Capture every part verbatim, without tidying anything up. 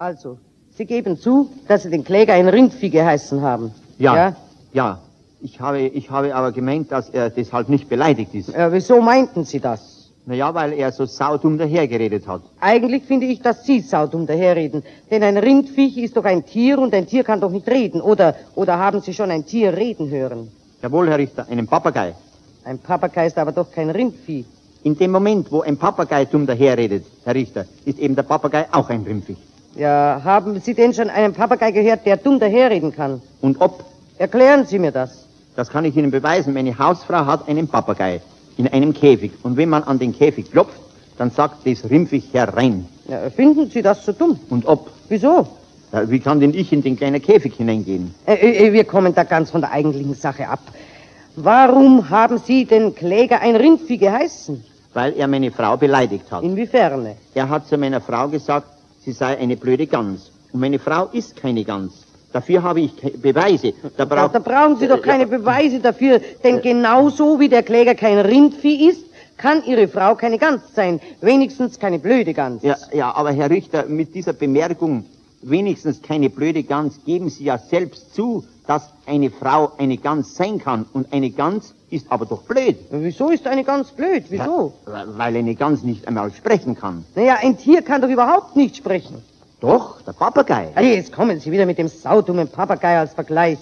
Also, Sie geben zu, dass Sie den Kläger ein Rindvieh geheißen haben. Ja, Ja. ja. Ich habe, ich habe aber gemeint, dass er deshalb nicht beleidigt ist. Ja, wieso meinten Sie das? Naja, weil er so saudumm dahergeredet hat. Eigentlich finde ich, dass Sie saudumm daherreden. Denn ein Rindviech ist doch ein Tier und ein Tier kann doch nicht reden. Oder, oder haben Sie schon ein Tier reden hören? Jawohl, Herr Richter, einen Papagei. Ein Papagei ist aber doch kein Rindvieh. In dem Moment, wo ein Papagei dumm daherredet, Herr Richter, ist eben der Papagei auch ein Rindviech. Ja, haben Sie denn schon einen Papagei gehört, der dumm daherreden kann? Und ob? Erklären Sie mir das. Das kann ich Ihnen beweisen. Meine Hausfrau hat einen Papagei in einem Käfig. Und wenn man an den Käfig klopft, dann sagt das Rindviech herein. Ja, finden Sie das so dumm? Und ob? Wieso? Ja, wie kann denn ich in den kleinen Käfig hineingehen? Äh, äh, wir kommen da ganz von der eigentlichen Sache ab. Warum haben Sie den Kläger ein Rindvieh geheißen? Weil er meine Frau beleidigt hat. Inwiefern? Er hat zu meiner Frau gesagt, sie sei eine blöde Gans. Und meine Frau ist keine Gans. Dafür habe ich Beweise. Da, brauch, ja, da brauchen Sie doch keine ja, Beweise dafür, denn genauso wie der Kläger kein Rindvieh ist, kann Ihre Frau keine Gans sein. Wenigstens keine blöde Gans. Ja, ja, aber Herr Richter, mit dieser Bemerkung, wenigstens keine blöde Gans, geben Sie ja selbst zu, dass eine Frau eine Gans sein kann. Und eine Gans ist aber doch blöd. Wieso ist eine Gans blöd? Wieso? Ja, weil eine Gans nicht einmal sprechen kann. Naja, ein Tier kann doch überhaupt nicht sprechen. Doch, der Papagei. Hey, jetzt kommen Sie wieder mit dem saudummen Papagei als Vergleich.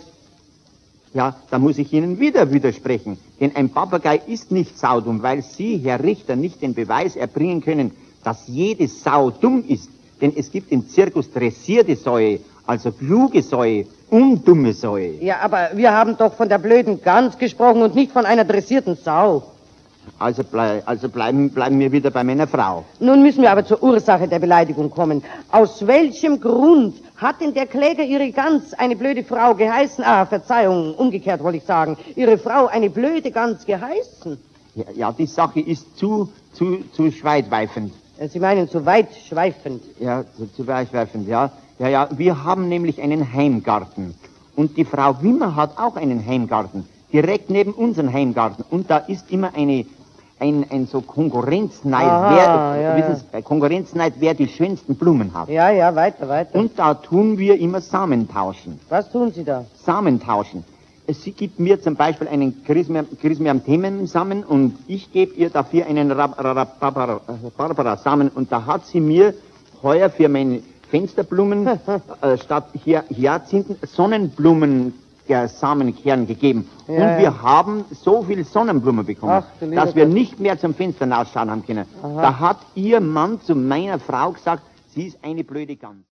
Ja, da muss ich Ihnen wieder widersprechen. Denn ein Papagei ist nicht saudumm, weil Sie, Herr Richter, nicht den Beweis erbringen können, dass jede Sau dumm ist. Denn es gibt im Zirkus dressierte Säue, also kluge Säue und dumme Säue. Ja, aber wir haben doch von der blöden Gans gesprochen und nicht von einer dressierten Sau. Also, blei also bleiben, bleiben wir wieder bei meiner Frau. Nun müssen wir aber zur Ursache der Beleidigung kommen. Aus welchem Grund hat denn der Kläger Ihre Gans eine blöde Frau geheißen? Ah, Verzeihung, umgekehrt wollte ich sagen. Ihre Frau eine blöde Gans geheißen? Ja, ja, die Sache ist zu, zu, zu schweitweifend. Sie meinen zu weitschweifend? Ja, zu, zu weitschweifend, ja. Ja, ja, wir haben nämlich einen Heimgarten. Und die Frau Wimmer hat auch einen Heimgarten. Direkt neben unserem Heimgarten. Und da ist immer eine, ein, ein so Konkurrenzneid, Aha, wer, ja, wissen Sie, Konkurrenzneid, wer die schönsten Blumen hat. Ja, ja, weiter, weiter. Und da tun wir immer Samen tauschen. Was tun Sie da? Samen tauschen. Sie gibt mir zum Beispiel einen Chrysanthemum-Samen und ich gebe ihr dafür einen Barbara-Samen. Und da hat sie mir heuer für meine Fensterblumen äh, statt hier Hyazinthen Sonnenblumen der Samenkern gegeben. Ja, und wir ja. haben so viel Sonnenblumen bekommen, Ach, dass wir Gott. nicht mehr zum Fenster rausschauen haben können. Aha. Da hat ihr Mann zu meiner Frau gesagt, sie ist eine blöde Gans.